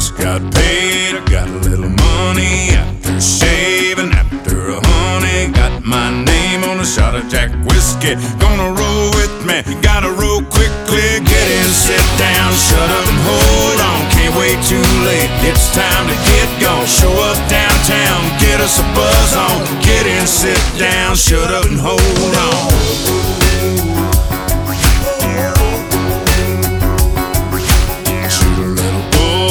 just got paid. I got a little money after shaving, after a honey. Got my name on a shot of Jack whiskey. Gonna roll with me, gotta roll quickly. Get in, sit down, shut up and hold on. Can't wait too late, it's time to get gone. Show up downtown, get us a buzz on. Get in, sit down, shut up and hold on.